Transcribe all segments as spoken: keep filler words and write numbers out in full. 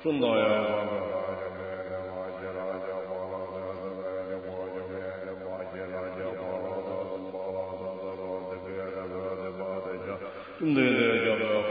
顺道呀，对对对，叫做。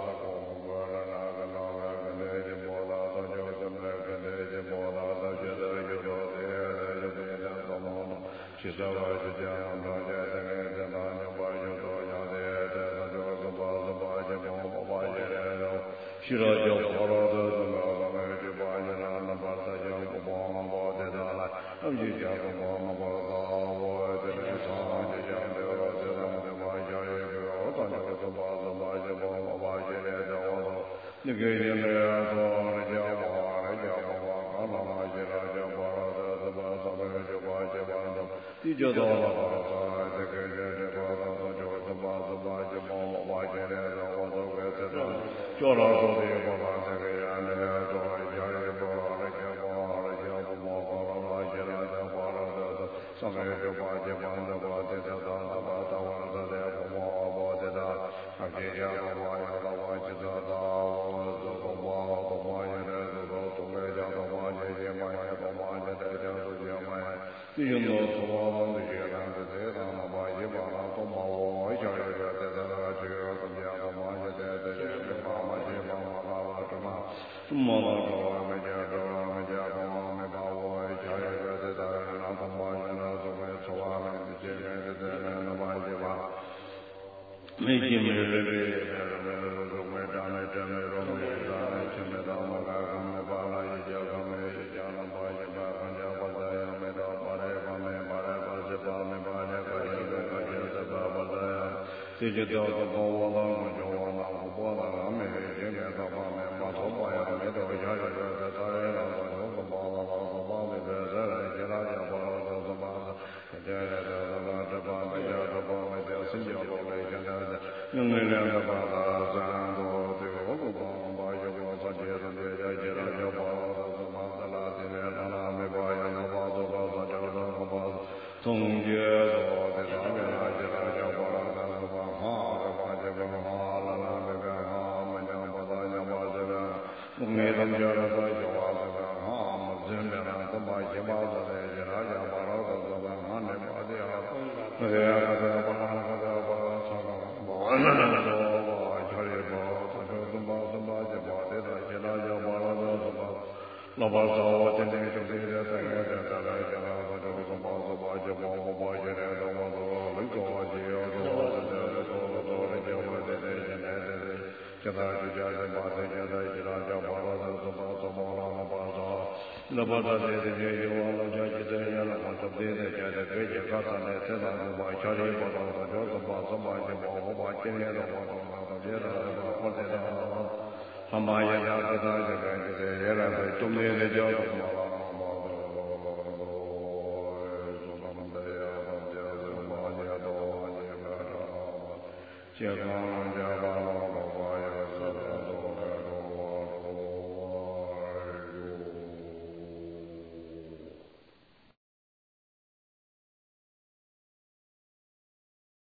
去了就跑了的那个那就把你那那把他讲不帮忙把这他来，他们就讲不帮忙把他我这里上就讲的这他们的把家里边我当这个是把子把这帮我把这来的我说那个人来说那家伙那家伙把妈妈去了就把这这把咱们就把这把这地就到了把这个这这把他就这把这把就帮我把这来的我说个这这叫老说的把把这个人来说家里边那家伙那家伙把把把这来的把了这这上面就把这把这把这这这把这把这这把把这这啊这家伙把呀把把这这这我这个把把把呀这这个东北家伙把这这把呀把把这这这这这把呀你用到头发这些咱这这咱们把一把那都把我一下这这这这这个怎么样把这这这这这把把这把把把把什么什么那个没见着没见着没把我一下这这这这那他妈的那怎么说啊没这这这这那把这把没进没人这这没没没长没真没容没长没亲没当没干没把那一家没一家那把一把看家把这样没到把这把没把这把这把没把这个这个个这这把把这样这就叫做把我当就我那我把那没这边的把没把头把呀没到一下这这这这那我就把把把把把没这这来接他家把这这把这这这这这把没这这把没这新疆的没现在用那两个把它咱都这个我不把把就把这接着接着接着就把这把这拉进来了啦没把呀那把这把这这这个把从接着这上面来接着就把这个把哈这把这个哈啦啦这个哈没这把这就把这个我没他们家的这就把这个哈没这边了这把一把这来接着就把这个这个哈那把这呀那个呀这个把那个把啥个把那个把家里把这个这把这把就把这个接着就把那个这把老把手我今天就这个这个这个来这个这个这把这把就把我把这来这我这能够啊就要这这这这这这我这这现在这这现在就叫这把这现在就让叫把了这这把这把了我把这那把这这这有我了叫这这样了我这这这这这这这个咱这这咱就把家里把这这这把这把就把我把今天的我这把这别的我这这他妈也家这这这这这也来这中间的叫什么健康家吧。